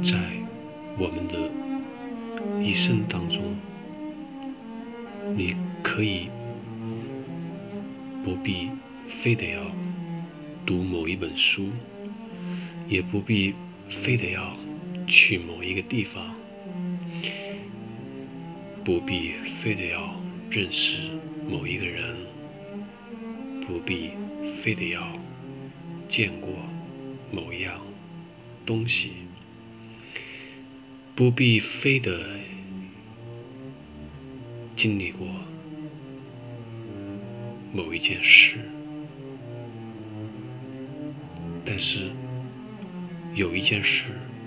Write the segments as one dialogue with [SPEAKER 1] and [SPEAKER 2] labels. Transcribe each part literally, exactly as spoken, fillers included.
[SPEAKER 1] 在我们的一生当中，你可以不必非得要读某一本书，也不必非得要去某一个地方，不必非得要认识某一个人，不必非得要见过某一样东西，不必非得经历过某一件事，但是有一件事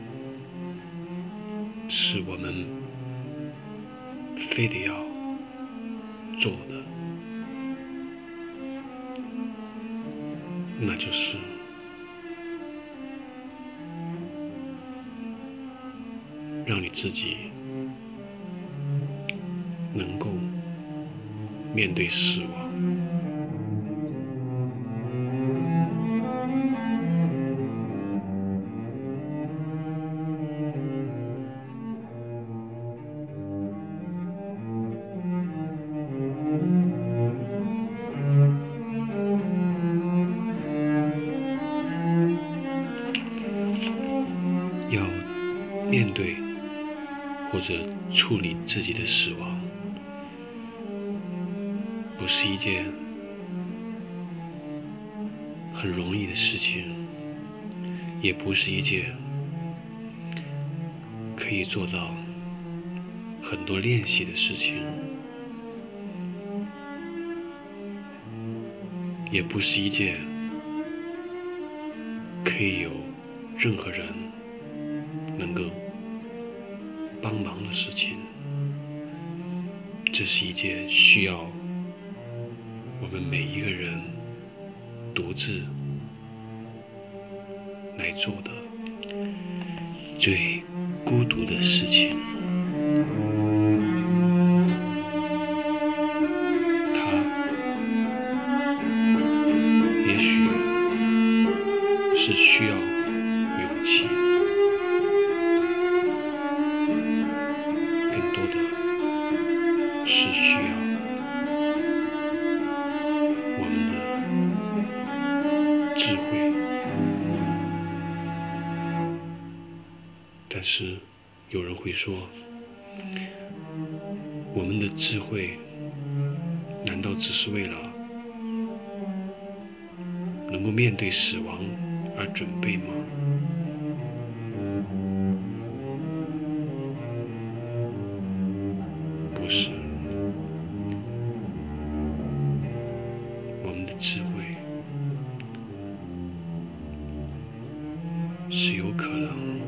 [SPEAKER 1] 是我们非得要做的，那就是让你自己能够面对死亡。要面对或者处理自己的死亡，不是一件很容易的事情，也不是一件可以做到很多练习的事情，也不是一件可以有任何人能够帮忙的事情。这是一件需要我们每一个人独自来做的最孤独的事情。它也许是需要勇气，更多的是需要我们的智慧。但是有人会说，我们的智慧难道只是为了能够面对死亡而准备吗？不是，我们的智慧是有可能